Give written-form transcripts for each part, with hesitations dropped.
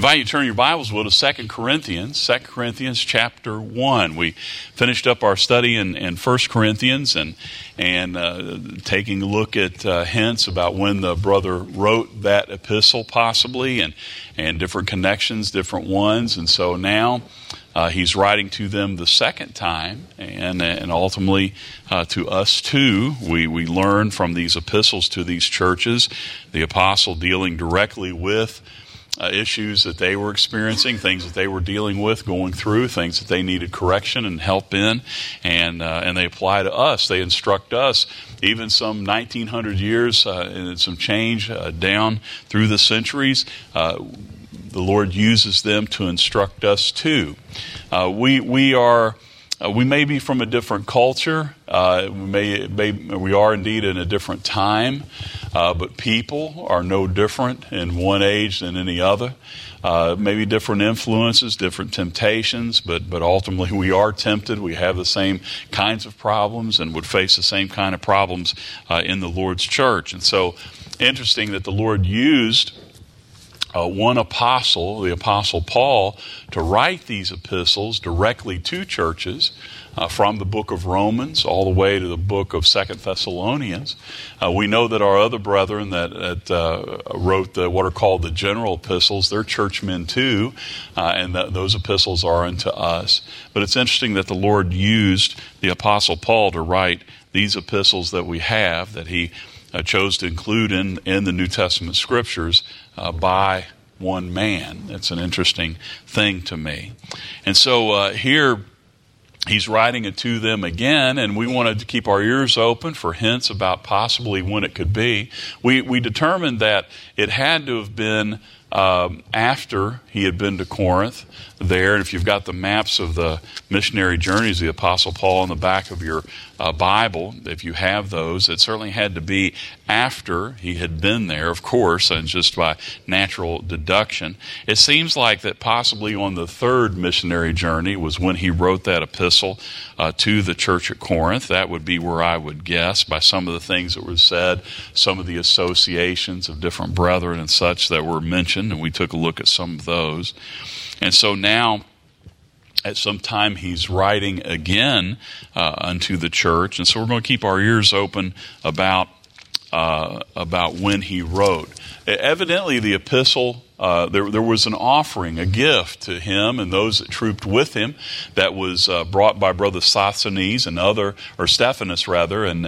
invite you to turn your Bibles to 2 Corinthians chapter 1. We finished up our study in 1 Corinthians and taking a look at hints about when the brother wrote that epistle possibly and different connections, different ones. And so now he's writing to them the second time and ultimately to us too. We learn from these epistles to these churches, the apostle dealing directly with issues that they were experiencing, things that they were dealing with, going through, things that they needed correction and help in, and they apply to us. They instruct us. Even some 1900 years and some change down through the centuries, the Lord uses them to instruct us too. We may be from a different culture. We are indeed in a different time, but people are no different in one age than any other. Maybe different influences, different temptations, but ultimately we are tempted. We have the same kinds of problems and would face the same kind of problems in the Lord's church. And so, interesting that the Lord used one apostle, the Apostle Paul, to write these epistles directly to churches from the book of Romans all the way to the book of 2 Thessalonians. We know that our other brethren that wrote what are called the general epistles, they're churchmen too, and those epistles are unto us. But it's interesting that the Lord used the Apostle Paul to write these epistles that we have, that he chose to include in the New Testament scriptures by one man. It's an interesting thing to me. And so here he's writing it to them again, and we wanted to keep our ears open for hints about possibly when it could be. We determined that it had to have been after he had been to Corinth there. And if you've got the maps of the missionary journeys of the Apostle Paul in the back of your Bible, if you have those, it certainly had to be after he had been there, of course, and just by natural deduction. It seems like that possibly on the third missionary journey was when he wrote that epistle to the church at Corinth. That would be where I would guess by some of the things that were said, some of the associations of different brethren and such that were mentioned, and we took a look at some of those. And so now, at some time, he's writing again unto the church, and so we're going to keep our ears open about when he wrote. Evidently, the epistle, there was an offering, a gift to him and those that trooped with him that was brought by Brother Sosthenes or Stephanus rather, and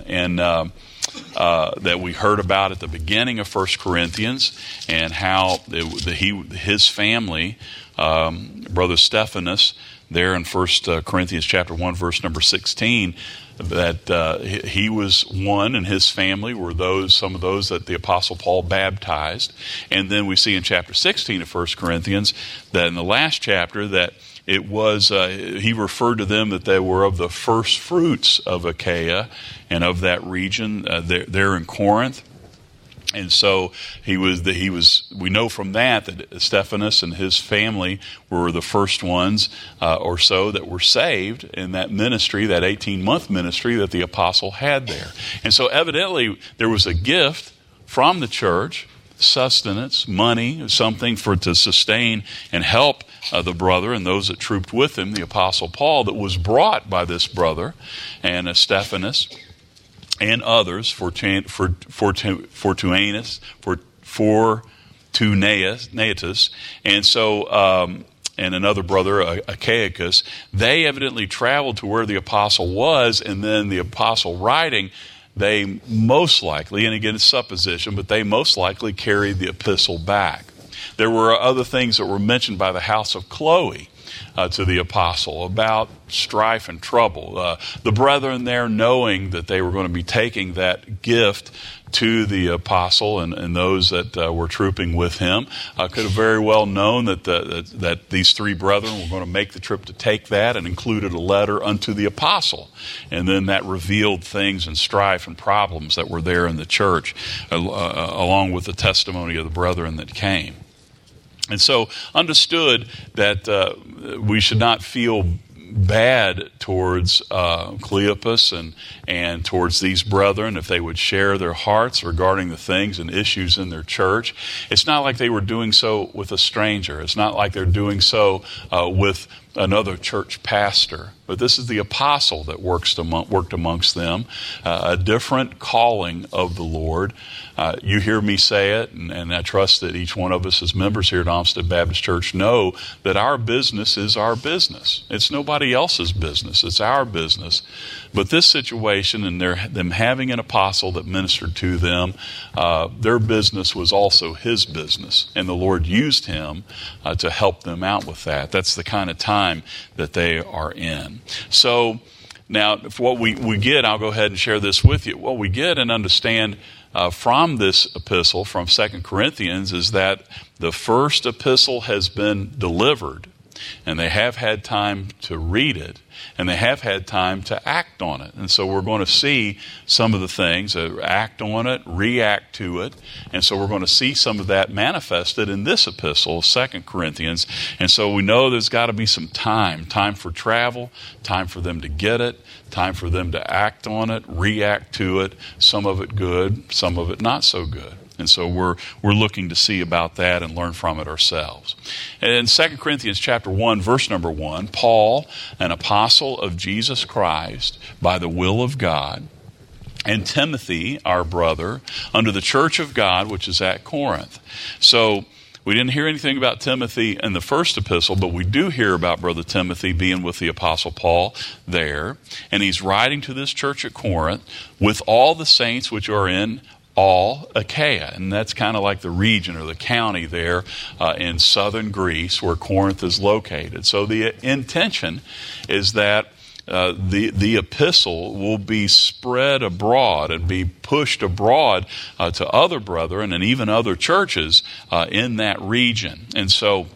that we heard about at the beginning of 1 Corinthians, and how his family, Brother Stephanus, there in 1 Corinthians chapter 1, verse number 16, that he was one, and his family were some of those that the Apostle Paul baptized. And then we see in chapter 16 of 1 Corinthians that in the last chapter that it was, he referred to them that they were of the first fruits of Achaia and of that region there in Corinth. And so we know from that Stephanus and his family were the first ones or so that were saved in that ministry, that 18-month ministry that the apostle had there. And so evidently there was a gift from the church, sustenance, money, something to sustain and help the brother and those that trooped with him, the Apostle Paul, that was brought by this brother and Stephanus and others, Fortunatus, and so and another brother, Achaicus. They evidently traveled to where the apostle was, and then the apostle writing, they most likely, and again it's supposition, but they most likely carried the epistle back. There were other things that were mentioned by the house of Chloe to the apostle about strife and trouble. The brethren there, knowing that they were going to be taking that gift to the apostle and those that were trooping with him, could have very well known that these three brethren were going to make the trip to take that, and included a letter unto the apostle. And then that revealed things and strife and problems that were there in the church, along with the testimony of the brethren that came. And so understood that we should not feel bad towards Cleopas and towards these brethren if they would share their hearts regarding the things and issues in their church. It's not like they were doing so with a stranger. It's not like they're doing so with another church pastor. But this is the apostle that worked amongst them, a different calling of the Lord. You hear me say it, and I trust that each one of us as members here at Olmsted Baptist Church know that our business is our business. It's nobody else's business. It's our business. But this situation and them having an apostle that ministered to them, their business was also his business. And the Lord used him to help them out with that. That's the kind of time that they are in. So now, what we get, I'll go ahead and share this with you. What we get and understand from this epistle, from 2 Corinthians, is that the first epistle has been delivered, and they have had time to read it, and they have had time to act on it. And so we're going to see some of the things, act on it, react to it. And so we're going to see some of that manifested in this epistle, 2 Corinthians. And so we know there's got to be some time for travel, time for them to get it, time for them to act on it, react to it, some of it good, some of it not so good. And so we're looking to see about that and learn from it ourselves. And in 2 Corinthians chapter 1, verse number 1, Paul, an apostle of Jesus Christ by the will of God, and Timothy, our brother, under the church of God, which is at Corinth. So we didn't hear anything about Timothy in the first epistle, but we do hear about Brother Timothy being with the Apostle Paul there. And he's writing to this church at Corinth with all the saints which are in all Achaia, and that's kind of like the region or the county there in southern Greece where Corinth is located. So the intention is that the epistle will be spread abroad and be pushed abroad to other brethren and even other churches in that region. And so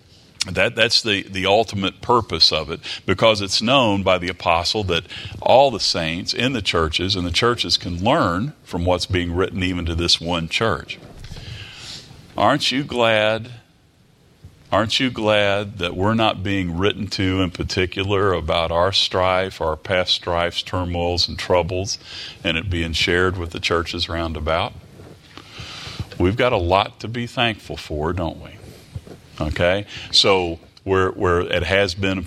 that's the ultimate purpose of it, because it's known by the apostle that all the saints in the churches and the churches can learn from what's being written even to this one church. Aren't you glad that we're not being written to in particular about our strife, our past strifes, turmoils, and troubles, and it being shared with the churches round about? We've got a lot to be thankful for, don't we? Okay, so where it has been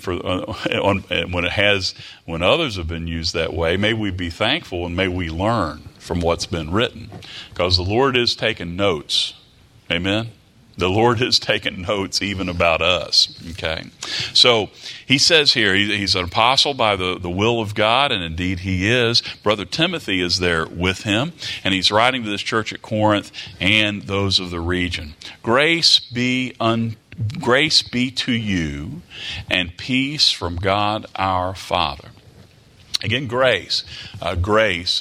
when others have been used that way, may we be thankful and may we learn from what's been written, because the Lord is taking notes. Amen. The Lord has taken notes even about us. Okay, so he says here he's an apostle by the will of God, and indeed he is. Brother Timothy is there with him, and he's writing to this church at Corinth and those of the region. Grace be to you and peace from God our Father. Again, grace. Grace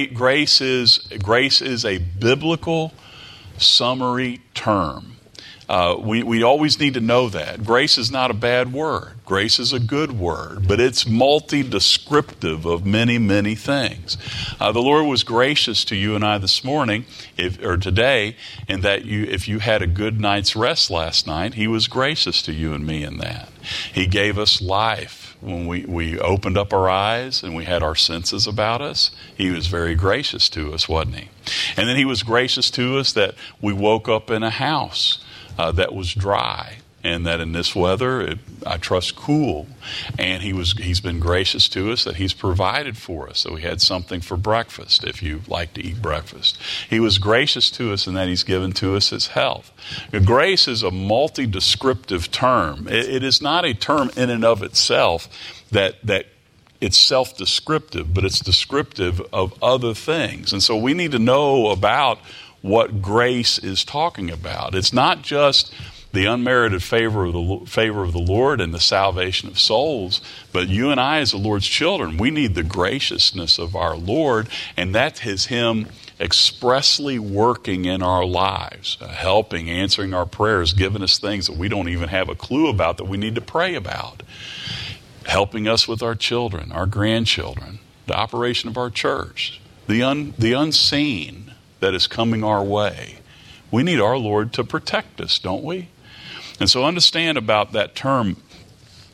is a biblical summary term. We always need to know that. Grace is not a bad word. Grace is a good word, but it's multi-descriptive of many, many things. The Lord was gracious to you and I this morning, or today, in that if you had a good night's rest last night, He was gracious to you and me in that. He gave us life. When we opened up our eyes and we had our senses about us, He was very gracious to us, wasn't He? And then He was gracious to us that we woke up in a house that was dry, and that in this weather, I trust cool. And He's been gracious to us that He's provided for us. So we had something for breakfast, if you like to eat breakfast. He was gracious to us in that He's given to us His health. Grace is a multi-descriptive term. It is not a term in and of itself that it's self-descriptive, but it's descriptive of other things. And so we need to know about what grace is talking about. It's not just the unmerited favor of the Lord and the salvation of souls, but you and I as the Lord's children, we need the graciousness of our Lord, and that is Him expressly working in our lives, helping, answering our prayers, giving us things that we don't even have a clue about that we need to pray about, helping us with our children, our grandchildren, the operation of our church, the unseen that is coming our way. We need our Lord to protect us, don't we? And so understand about that term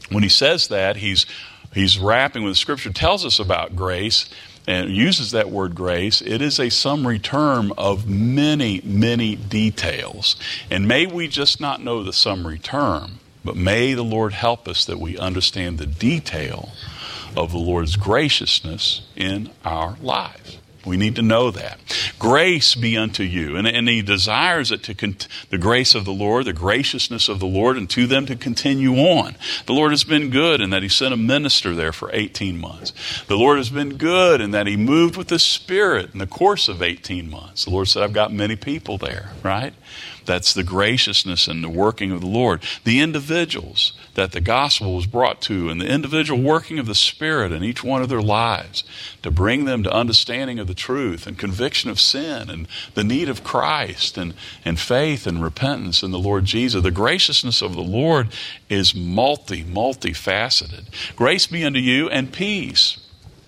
when he says that, he's wrapping, when the Scripture tells us about grace and uses that word grace, it is a summary term of many, many details. And may we just not know the summary term, but may the Lord help us that we understand the detail of the Lord's graciousness in our lives. We need to know that. Grace be unto you. And he desires it the grace of the Lord, the graciousness of the Lord, and to them to continue on. The Lord has been good in that he sent a minister there for 18 months. The Lord has been good in that he moved with the Spirit in the course of 18 months. The Lord said, I've got many people there, right? That's the graciousness and the working of the Lord. The individuals that the gospel was brought to, and the individual working of the Spirit in each one of their lives to bring them to understanding of the truth and conviction of sin and the need of Christ and faith and repentance in the Lord Jesus. The graciousness of the Lord is multifaceted. Grace be unto you and peace.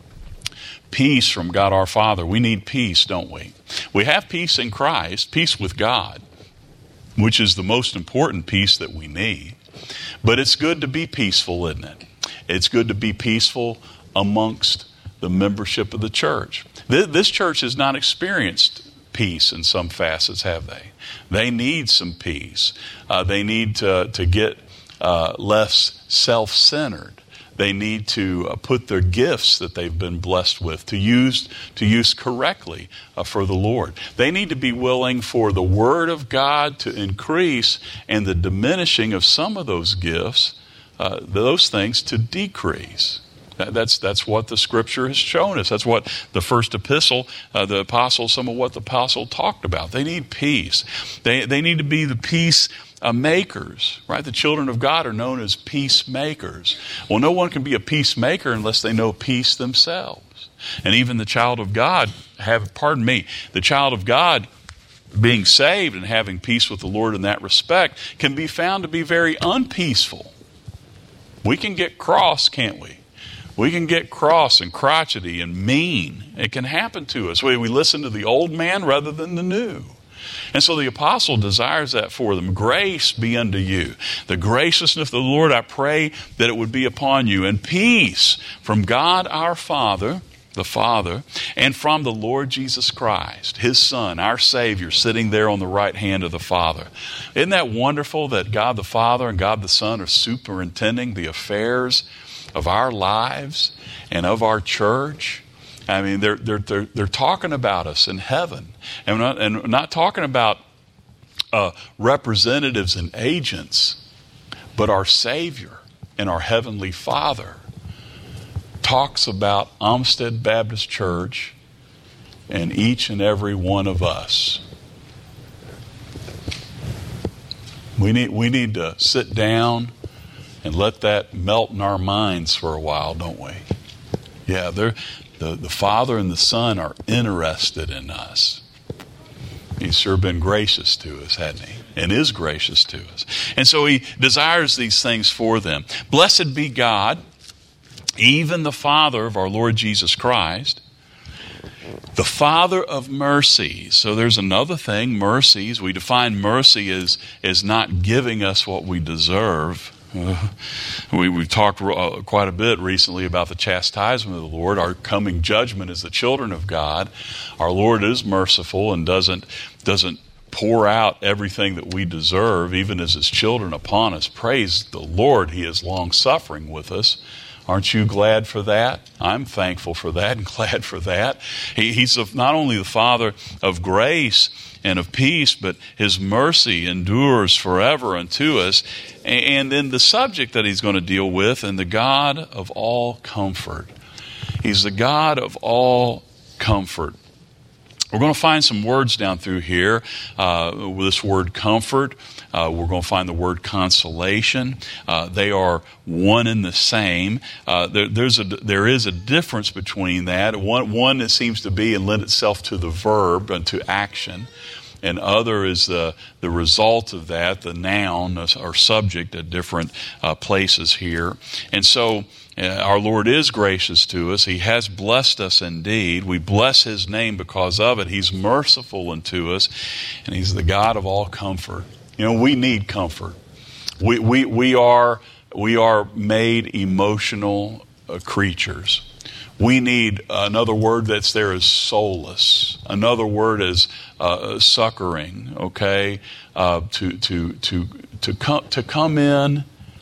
Peace from God our Father. We need peace, don't we? We have peace in Christ, peace with God, which is the most important peace that we need. But it's good to be peaceful, isn't it? It's good to be peaceful amongst the membership of the church. This church has not experienced peace in some facets, have they? They need some peace. They need to get less self-centered. They need to put their gifts that they've been blessed with to use correctly for the Lord. They need to be willing for the Word of God to increase and the diminishing of some of those gifts, those things to decrease. That's what the Scripture has shown us. That's what the first epistle, the apostle, some of what the apostle talked about. They need peace. They need to be the peace makers, right? The children of God are known as peacemakers. Well, no one can be a peacemaker unless they know peace themselves. And even the child of God the child of God being saved and having peace with the Lord in that respect can be found to be very unpeaceful. We can get cross, can't we? We can get cross and crotchety and mean. It can happen to us. We listen to the old man rather than the new. And so the apostle desires that for them. Grace be unto you. The graciousness of the Lord, I pray that it would be upon you. And peace from God our Father, the Father, and from the Lord Jesus Christ, His Son, our Savior, sitting there on the right hand of the Father. Isn't that wonderful that God the Father and God the Son are superintending the affairs of our lives and of our church? I mean, they're talking about us in heaven, and we're not talking about representatives and agents, but our Savior and our Heavenly Father talks about Olmsted Baptist Church and each and every one of us. We need to sit down and let that melt in our minds for a while, don't we? Yeah, the Father and the Son are interested in us. He's sure been gracious to us, hasn't he? And is gracious to us. And so he desires these things for them. Blessed be God, even the Father of our Lord Jesus Christ, the Father of mercies. So there's another thing, mercies. We define mercy as not giving us what we deserve. We've talked quite a bit recently about the chastisement of the Lord. Our coming judgment as the children of God. Our Lord is merciful and doesn't pour out everything that we deserve, even as His children, upon us. Praise the Lord, He is long-suffering with us. Aren't you glad for that? I'm thankful for that and glad for that. He's not only the Father of grace and of peace, but His mercy endures forever unto us. And then the subject that He's going to deal with, and the God of all comfort. He's the God of all comfort. We're going to find some words down through here. With this word comfort, we're going to find the word consolation. They are one and the same. There is a difference between that. One that seems to be and lend itself to the verb and to action, and other is the result of that, the noun or subject at different places here. And so our Lord is gracious to us. He has blessed us indeed. We bless His name because of it. He's merciful unto us, and He's the God of all comfort. You know, we need comfort. We are we are made emotional creatures. We need another word that's there is solace. Another word is succoring. Okay, to come in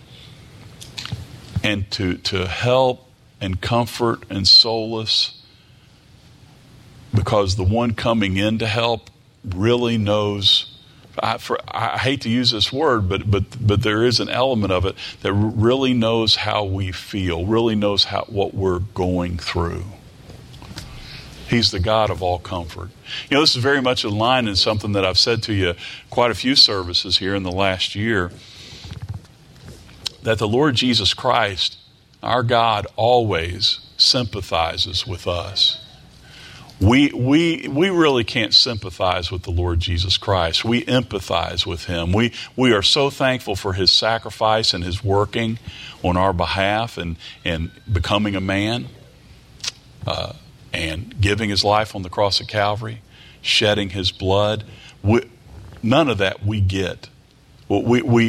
and to help and comfort and solace, because the one coming in to help really knows. I hate to use this word, but there is an element of it that really knows how we feel, really knows what we're going through. He's the God of all comfort. You know, this is very much in line in something that I've said to you quite a few services here in the last year, that the Lord Jesus Christ, our God, always sympathizes with us. We really can't sympathize with the Lord Jesus Christ. We empathize with Him. We are so thankful for His sacrifice and His working on our behalf and becoming a man and giving His life on the cross of Calvary, shedding His blood. None of that we get. We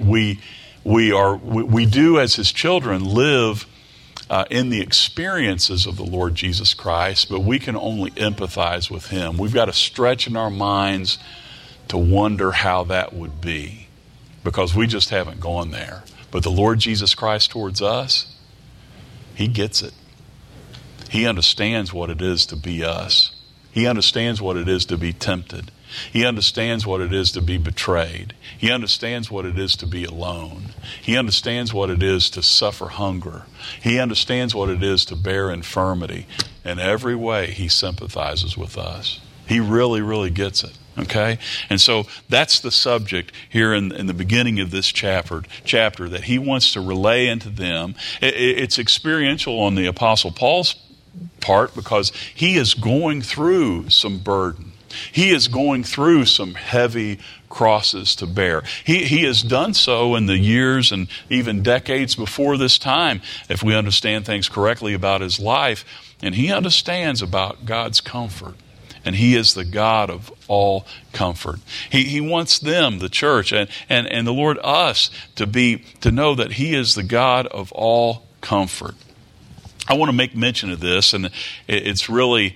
do as His children live in the experiences of the Lord Jesus Christ, but we can only empathize with Him. We've got to stretch in our minds to wonder how that would be, because we just haven't gone there. But the Lord Jesus Christ towards us, He gets it. He understands what it is to be us. He understands what it is to be tempted. He understands what it is to be betrayed. He understands what it is to be alone. He understands what it is to suffer hunger. He understands what it is to bear infirmity. In every way, He sympathizes with us. He really, really gets it. Okay? And so that's the subject here in the beginning of this chapter that he wants to relay into them. It's experiential on the Apostle Paul's part, because he is going through some burden. He is going through some heavy crosses to bear. He has done so in the years and even decades before this time, if we understand things correctly about his life. And he understands about God's comfort. And He is the God of all comfort. He wants them, the church, and the Lord, us, to know that He is the God of all comfort. I want to make mention of this, and it's really,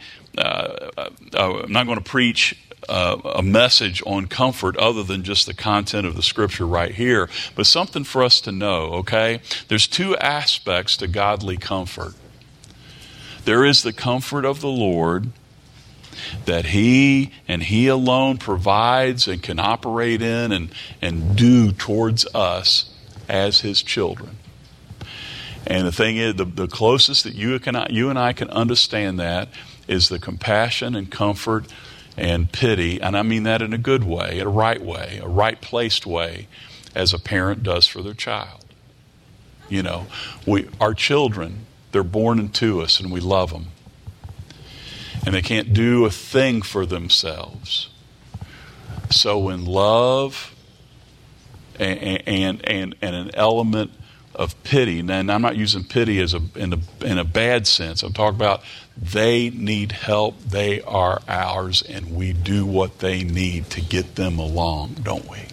I'm not going to preach a message on comfort other than just the content of the scripture right here, but something for us to know, okay? There's two aspects to godly comfort. There is the comfort of the Lord that He and He alone provides and can operate in and do towards us as His children. And the thing is, the closest that you and I can understand that is the compassion and comfort and pity, and I mean that in a good way, a right placed way, as a parent does for their child. You know, our children, they're born into us and we love them. And they can't do a thing for themselves. So in love and an element of pity, and I'm not using pity as in a bad sense. I'm talking about they need help. They are ours, and we do what they need to get them along, don't we?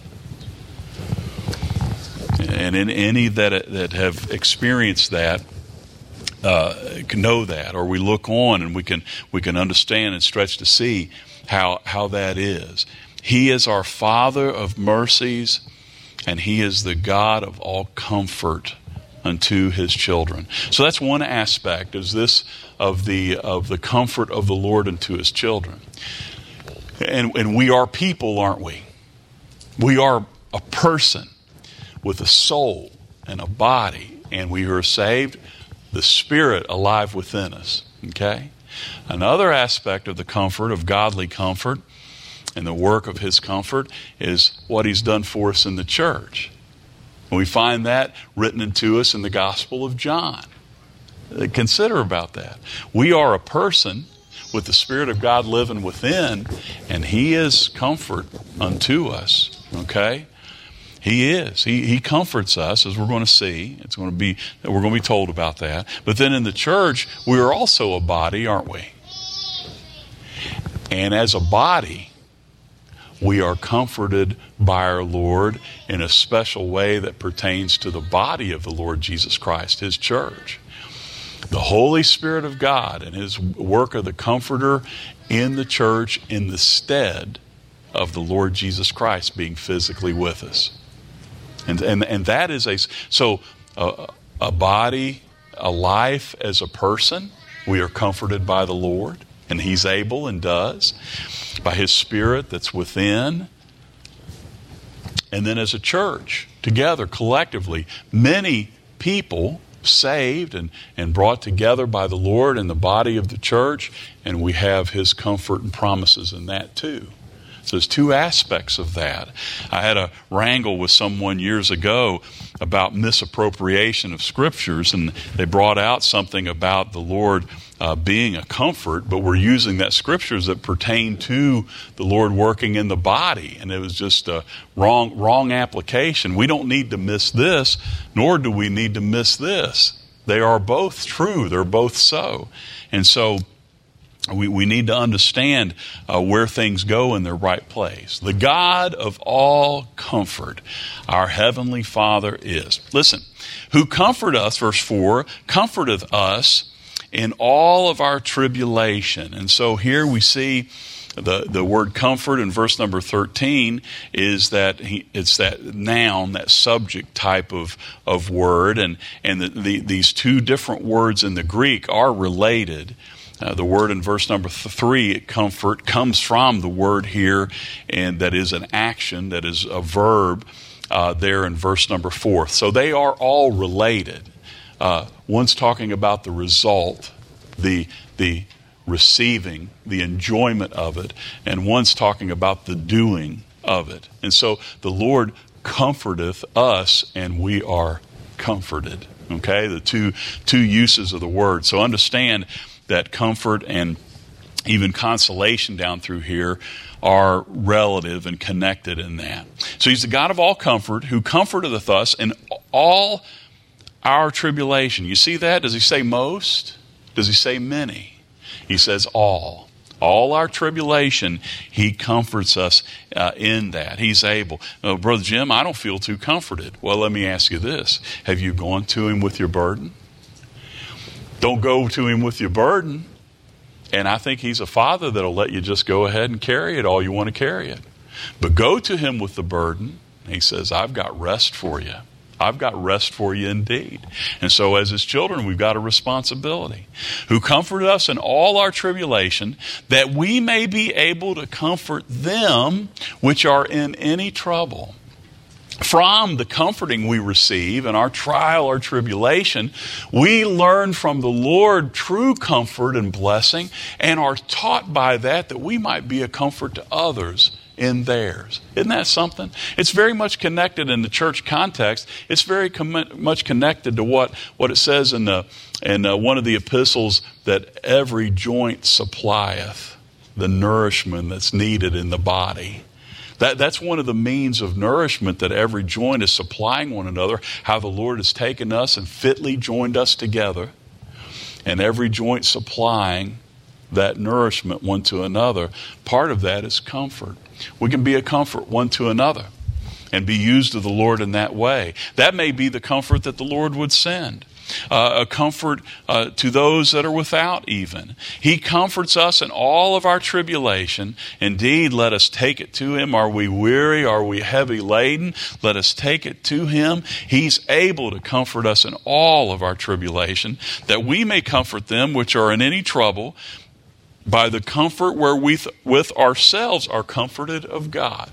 And in any that have experienced that, can know that, or we look on and we can understand and stretch to see how that is. He is our Father of mercies, and He is the God of all comfort unto His children. So that's one aspect, is this of the comfort of the Lord unto His children. And we are people, aren't we? We are a person with a soul and a body, and we are saved, the Spirit alive within us. Okay? Another aspect of the comfort, of godly comfort, and the work of His comfort, is what He's done for us in the church. And we find that written into us in the Gospel of John. Consider about that. We are a person with the Spirit of God living within, and He is comfort unto us. Okay? He is. He comforts us, as we're going to see. We're going to be told about that. But then in the church, we are also a body, aren't we? And as a body, we are comforted by our Lord in a special way that pertains to the body of the Lord Jesus Christ, His church. The Holy Spirit of God and His work of the Comforter in the church in the stead of the Lord Jesus Christ being physically with us. And that is a body, a life as a person, we are comforted by the Lord, and He's able and does, by His Spirit that's within. And then as a church, together, collectively, many people saved and brought together by the Lord in the body of the church, and we have His comfort and promises in that too. So there's two aspects of that. I had a wrangle with someone years ago about misappropriation of scriptures, and they brought out something about the Lord being a comfort, but we're using that scriptures that pertain to the Lord working in the body, and it was just a wrong application. We don't need to miss this, nor do we need to miss this. They are both true. They're both so. And so we need to understand where things go in their right place. The God of all comfort, our Heavenly Father is. Listen, who comfort us, verse 4, comforteth us in all of our tribulation. And so here we see the word comfort in verse number 13 is that it's that noun, that subject type of word. And these two different words in the Greek are related. The word in verse number 3, comfort, comes from the word here, and that is an action, that is a verb there in verse number 4. So they are all related. One's talking about the result, the receiving, the enjoyment of it, and one's talking about the doing of it. And so the Lord comforteth us, and we are comforted. Okay, the two uses of the word. So understand that comfort and even consolation down through here are relative and connected in that. So He's the God of all comfort, who comforteth us in all our tribulation. You see that? Does He say most? Does He say many? He says all. All our tribulation, He comforts us in that. He's able. Oh, Brother Jim, I don't feel too comforted. Well, let me ask you this. Have you gone to Him with your burden? Don't go to Him with your burden. And I think He's a Father that'll let you just go ahead and carry it all you want to carry it. But go to Him with the burden. He says, I've got rest for you. I've got rest for you indeed. And so as His children, we've got a responsibility. Who comforted us in all our tribulation, that we may be able to comfort them which are in any trouble. From the comforting we receive in our trial or tribulation, we learn from the Lord true comfort and blessing, and are taught by that we might be a comfort to others in theirs. Isn't that something? It's very much connected in the church context. It's very much connected to what it says in one of the epistles, that every joint supplieth the nourishment that's needed in the body. That's one of the means of nourishment, that every joint is supplying one another, how the Lord has taken us and fitly joined us together, and every joint supplying that nourishment one to another. Part of that is comfort. We can be a comfort one to another and be used of the Lord in that way. That may be the comfort that the Lord would send. A comfort to those that are without even. He comforts us in all of our tribulation. Indeed, let us take it to Him. Are we weary? Are we heavy laden? Let us take it to Him. He's able to comfort us in all of our tribulation, that we may comfort them which are in any trouble, by the comfort where we with ourselves are comforted of God.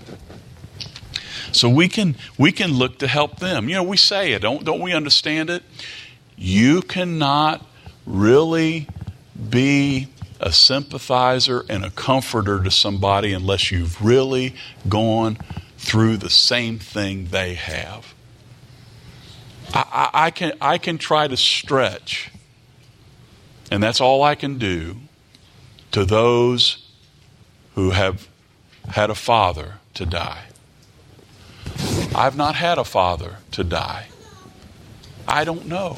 So we can look to help them. You know, we say it, don't we understand it? You cannot really be a sympathizer and a comforter to somebody unless you've really gone through the same thing they have. I can try to stretch, and that's all I can do, to those who have had a father to die. I've not had a father to die. I don't know.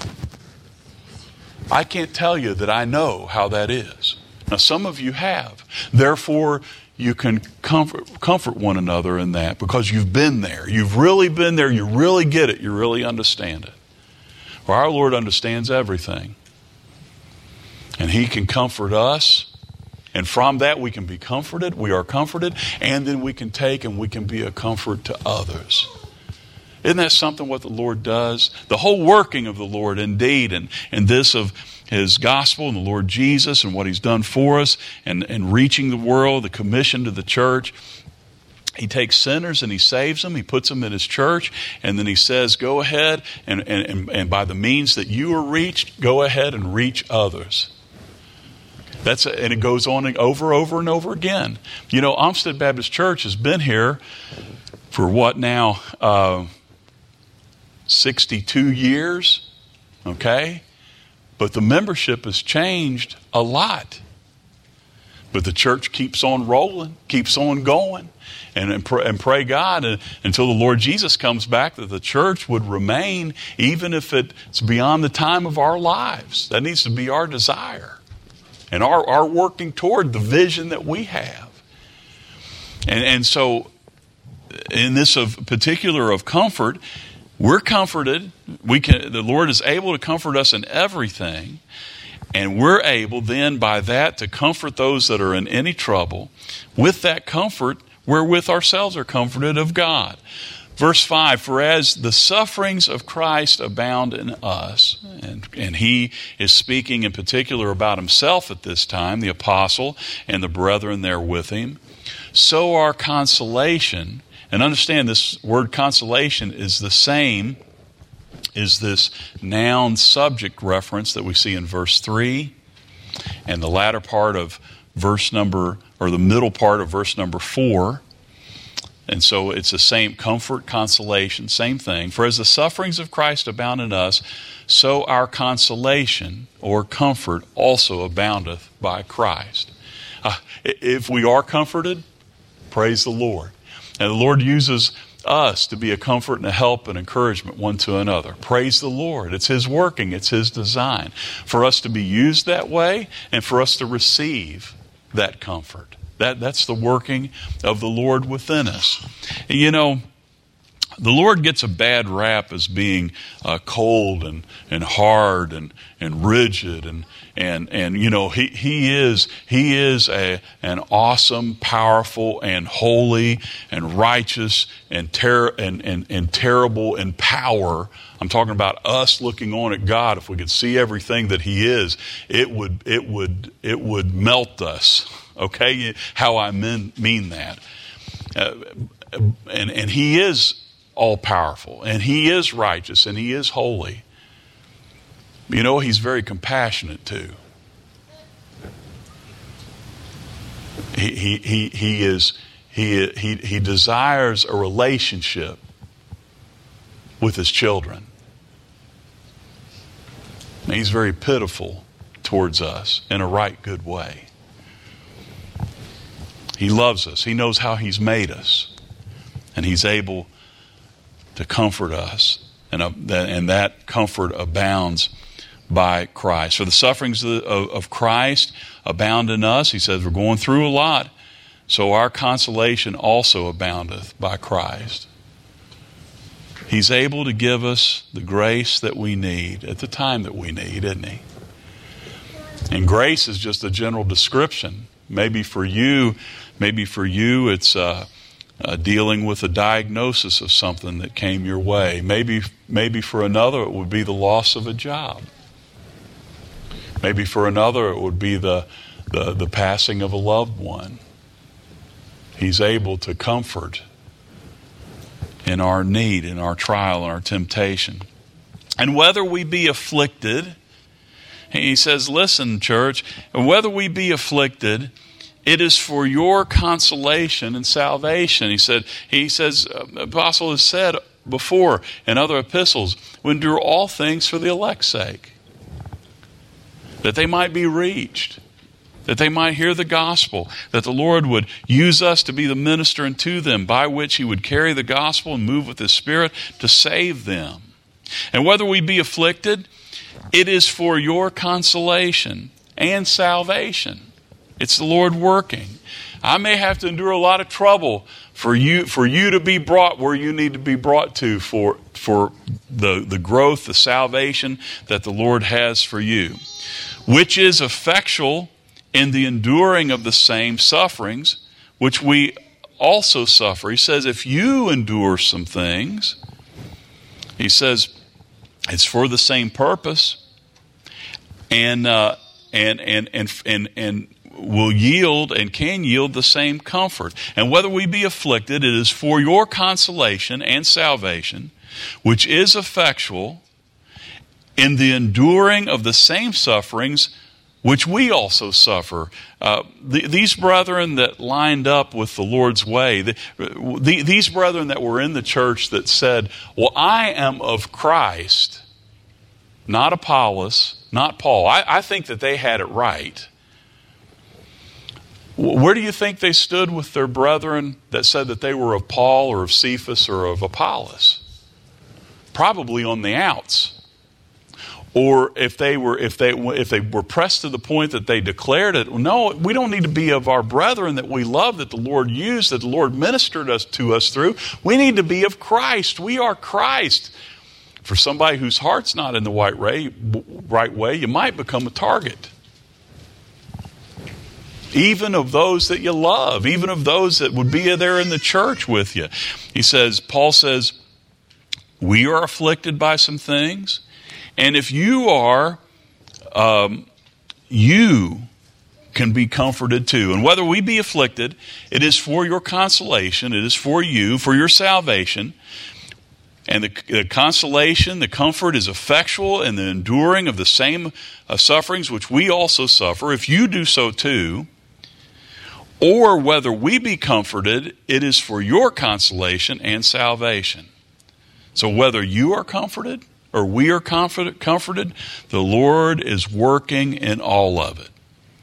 I can't tell you that I know how that is. Now, some of you have. Therefore, you can comfort one another in that because you've been there. You've really been there. You really get it. You really understand it. For our Lord understands everything. And He can comfort us. And from that we can be comforted. We are comforted. And then we can take and we can be a comfort to others. Isn't that something what the Lord does? The whole working of the Lord indeed. And this of His gospel and the Lord Jesus and what He's done for us and reaching the world, the commission to the church. He takes sinners and He saves them. He puts them in His church. And then He says, go ahead and by the means that you are reached, go ahead and reach others. And it goes on over and over again. You know, Olmsted Baptist Church has been here for what now? 62 years. Okay? But the membership has changed a lot. But the church keeps on rolling, keeps on going. And pray God until the Lord Jesus comes back that the church would remain even if it's beyond the time of our lives. That needs to be our desire. And our working toward the vision that we have. And so in this particular of comfort, we're comforted. The Lord is able to comfort us in everything. And we're able then by that to comfort those that are in any trouble with that comfort wherewith ourselves are comforted of God. Verse 5, for as the sufferings of Christ abound in us, and he is speaking in particular about himself at this time, the apostle and the brethren there with him, so our consolation, and understand this word consolation is the same as this noun subject reference that we see in verse 3 and the latter part of the middle part of verse number 4. And so it's the same comfort, consolation, same thing. For as the sufferings of Christ abound in us, so our consolation or comfort also aboundeth by Christ. If we are comforted, praise the Lord. And the Lord uses us to be a comfort and a help and encouragement one to another. Praise the Lord. It's His working. It's His design. For us to be used that way and for us to receive that comfort. That's the working of the Lord within us. And you know, the Lord gets a bad rap as being cold and hard and rigid and you know he is an awesome, powerful, and holy and righteous and terrible in power. I'm talking about us looking on at God. If we could see everything that He is, it would melt us. Okay, how I mean that, and He is all powerful, and He is righteous, and He is holy. You know, He's very compassionate too. He desires a relationship with His children. And He's very pitiful towards us in a right good way. He loves us. He knows how He's made us. And He's able to comfort us. And that comfort abounds by Christ. For the sufferings of Christ abound in us. He says we're going through a lot. So our consolation also aboundeth by Christ. He's able to give us the grace that we need at the time that we need, isn't He? And grace is just a general description. Maybe for you it's dealing with a diagnosis of something that came your way. Maybe for another it would be the loss of a job. Maybe for another it would be the passing of a loved one. He's able to comfort in our need, in our trial, in our temptation. And whether we be afflicted, He says, listen, church, whether we be afflicted, it is for your consolation and salvation. He says, Apostle has said before in other epistles, we endure all things for the elect's sake, that they might be reached, that they might hear the gospel, that the Lord would use us to be the minister unto them, by which He would carry the gospel and move with His Spirit to save them. And whether we be afflicted, it is for your consolation and salvation. It's the Lord working. I may have to endure a lot of trouble for you to be brought where you need to be brought to for the growth, the salvation that the Lord has for you, which is effectual in the enduring of the same sufferings, which we also suffer. He says, if you endure some things, he says, it's for the same purpose, and will yield and can yield the same comfort. And whether we be afflicted, it is for your consolation and salvation, which is effectual in the enduring of the same sufferings which we also suffer. These brethren that lined up with the Lord's way, these brethren that were in the church that said, well, I am of Christ, not Apollos, not Paul. I think that they had it right. Where do you think they stood with their brethren that said that they were of Paul or of Cephas or of Apollos? Probably on the outs. Or if they were pressed to the point that they declared it, no, we don't need to be of our brethren that we love, that the Lord used, that the Lord ministered to us through. We need to be of Christ. We are Christ. For somebody whose heart's not in the right way, you might become a target. Even of those that you love, even of those that would be there in the church with you. Paul says, we are afflicted by some things. And if you are, you can be comforted too. And whether we be afflicted, it is for your consolation. It is for you, for your salvation. And the consolation, the comfort is effectual in the enduring of the same sufferings which we also suffer, if you do so too. Or whether we be comforted, it is for your consolation and salvation. So whether you are comforted or we are comforted, the Lord is working in all of it.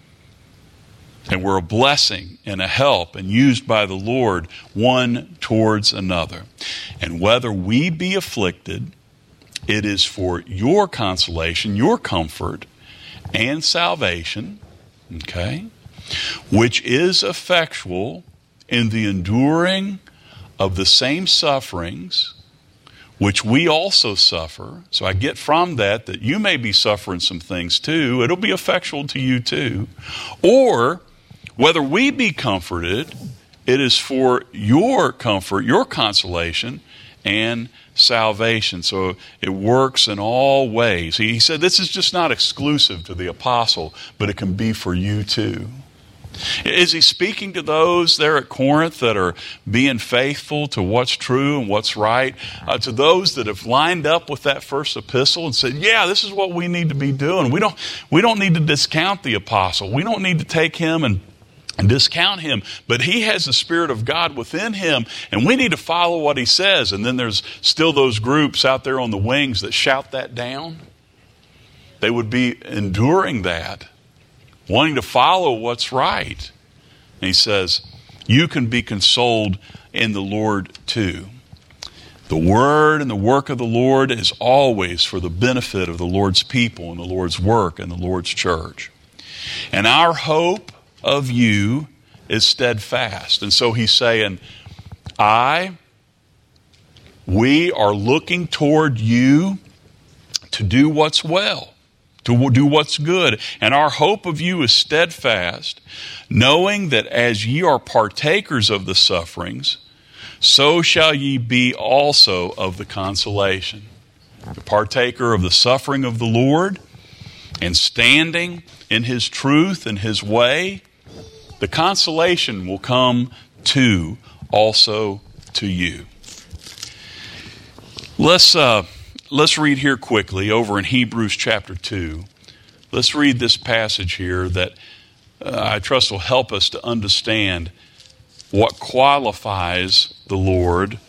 And we're a blessing and a help and used by the Lord one towards another. And whether we be afflicted, it is for your consolation, your comfort, and salvation, okay, which is effectual in the enduring of the same sufferings which we also suffer. So I get from that you may be suffering some things too. It'll be effectual to you too. Or whether we be comforted, it is for your comfort, your consolation, and salvation. So it works in all ways. He said this is just not exclusive to the apostle, but it can be for you too. Is he speaking to those there at Corinth that are being faithful to what's true and what's right? To those that have lined up with that first epistle and said, yeah, this is what we need to be doing. We don't need to discount the apostle. We don't need to take him and discount him, but he has the Spirit of God within him, and we need to follow what he says. And then there's still those groups out there on the wings that shout that down. They would be enduring that, wanting to follow what's right. And he says, you can be consoled in the Lord too. The word and the work of the Lord is always for the benefit of the Lord's people and the Lord's work and the Lord's church. And our hope of you is steadfast. And so he's saying, we are looking toward you to do what's well, to do what's good. And our hope of you is steadfast, knowing that as ye are partakers of the sufferings, so shall ye be also of the consolation. The partaker of the suffering of the Lord and standing in his truth and his way, the consolation will come also to you. Let's read here quickly over in Hebrews chapter 2. Let's read this passage here that I trust will help us to understand what qualifies the Lord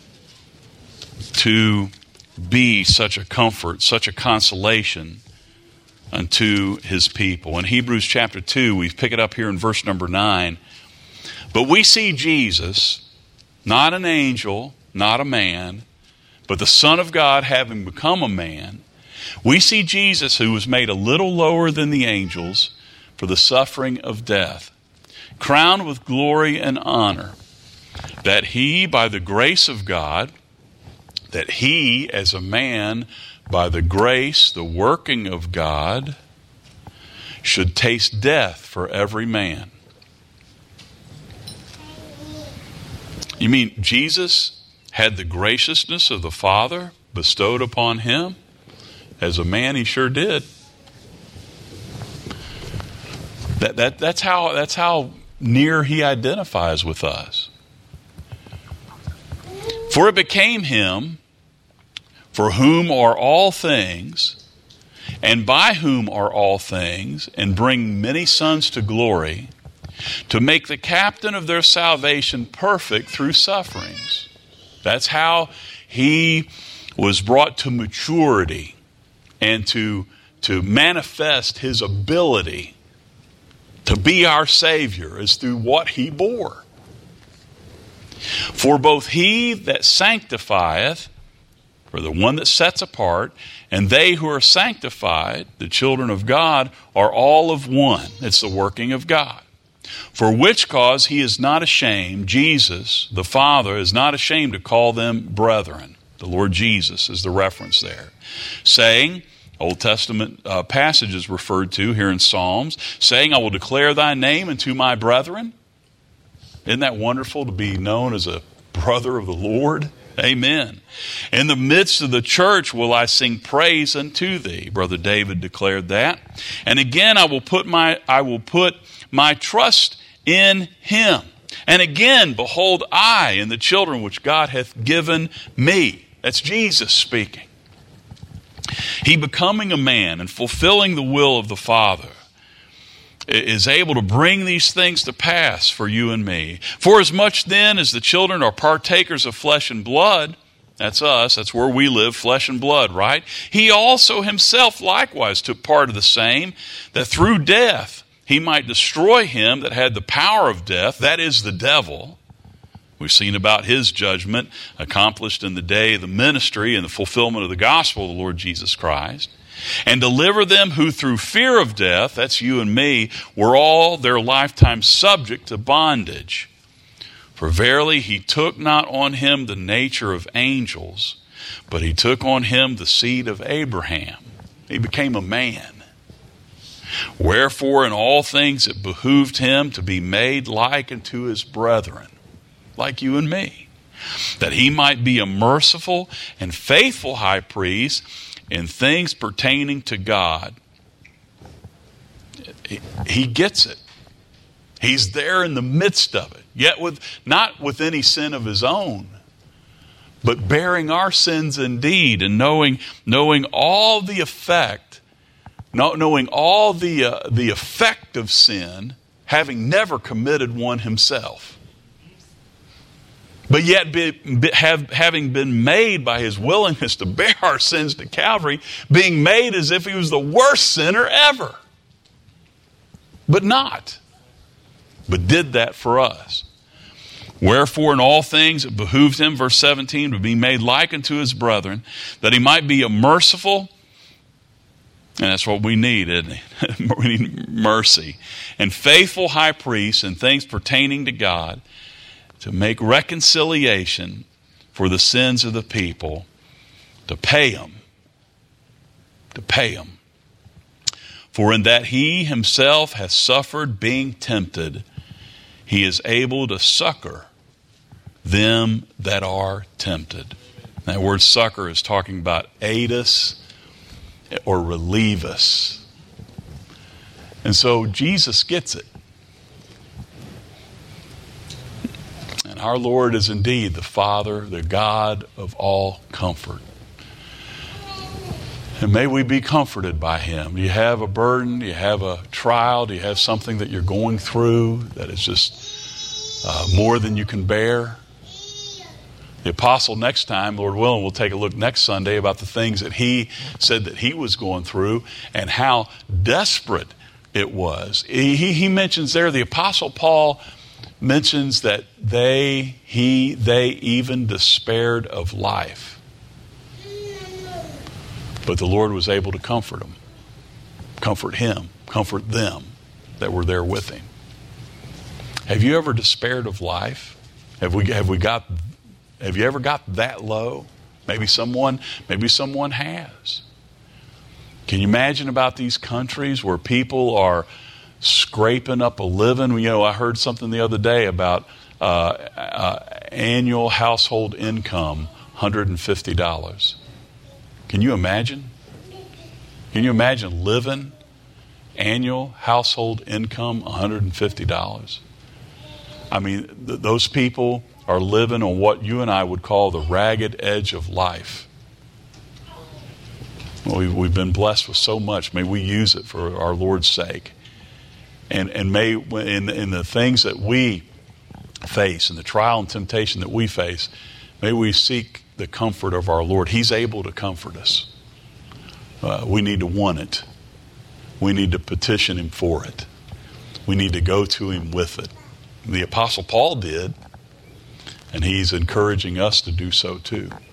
to be such a comfort, such a consolation unto his people. In Hebrews chapter 2, we pick it up here in verse number 9. But we see Jesus, not an angel, not a man, but the Son of God having become a man. We see Jesus who was made a little lower than the angels for the suffering of death. crowned with glory and honor, that he, by the grace of God, that he, as a man, by the grace, the working of God, should taste death for every man. You mean Jesus had the graciousness of the Father bestowed upon him? As a man, he sure did. That's how near he identifies with us. For it became him, for whom are all things, and by whom are all things, and bring many sons to glory, to make the captain of their salvation perfect through sufferings. That's how he was brought to maturity and to manifest his ability to be our Savior, is through what he bore. For both he that sanctifieth, or the one that sets apart, and they who are sanctified, the children of God, are all of one. It's the working of God. For which cause he is not ashamed, Jesus, the Father, is not ashamed to call them brethren. The Lord Jesus is the reference there. Saying, Old Testament passages referred to here in Psalms, saying, I will declare thy name unto my brethren. Isn't that wonderful to be known as a brother of the Lord? Amen. In the midst of the church will I sing praise unto thee. Brother David declared that. And again, I will put my trust in him. And again, behold, I and the children which God hath given me. That's Jesus speaking. He, becoming a man and fulfilling the will of the Father, is able to bring these things to pass for you and me. For as much then as the children are partakers of flesh and blood, that's us, that's where we live, flesh and blood, right? He also himself likewise took part of the same, that through death he might destroy him that had the power of death, that is the devil. We've seen about his judgment accomplished in the day of the ministry and the fulfillment of the gospel of the Lord Jesus Christ. And deliver them who through fear of death, that's you and me, were all their lifetime subject to bondage. For verily he took not on him the nature of angels, but he took on him the seed of Abraham. He became a man. Wherefore in all things it behooved him to be made like unto his brethren, like you and me, that he might be a merciful and faithful high priest in things pertaining to God. He gets it. He's there in the midst of it, yet not with any sin of his own, but bearing our sins indeed, and knowing all the effect, knowing all the effect of sin, having never committed one himself. But yet having been made by his willingness to bear our sins to Calvary, being made as if he was the worst sinner ever. But not. But did that for us. Wherefore in all things it behooved him, verse 17, to be made like unto his brethren, that he might be a merciful, and that's what we need, isn't it? We need mercy. And faithful high priest in things pertaining to God, to make reconciliation for the sins of the people, to pay them. For in that he himself hath suffered being tempted, he is able to succor them that are tempted. That word succor is talking about aid us or relieve us. And so Jesus gets it. Our Lord is indeed the Father, the God of all comfort. And may we be comforted by him. Do you have a burden? Do you have a trial? Do you have something that you're going through that is just more than you can bear? The apostle next time, Lord willing, we'll take a look next Sunday about the things that he said that he was going through and how desperate it was. He mentions there, the apostle Paul mentions that they even despaired of life. But the Lord was able to comfort them, comfort him, comfort them that were there with him. Have you ever despaired of life? Have you ever got that low? Maybe someone has. Can you imagine about these countries where people are scraping up a living? You know, I heard something the other day about annual household income, $150. Can you imagine? Can you imagine living annual household income, $150? I mean, those people are living on what you and I would call the ragged edge of life. Well, we've been blessed with so much. May we use it for our Lord's sake. And may, in the things that we face, and the trial and temptation that we face, may we seek the comfort of our Lord. He's able to comfort us. We need to want it. We need to petition Him for it. We need to go to Him with it. The Apostle Paul did, and he's encouraging us to do so too.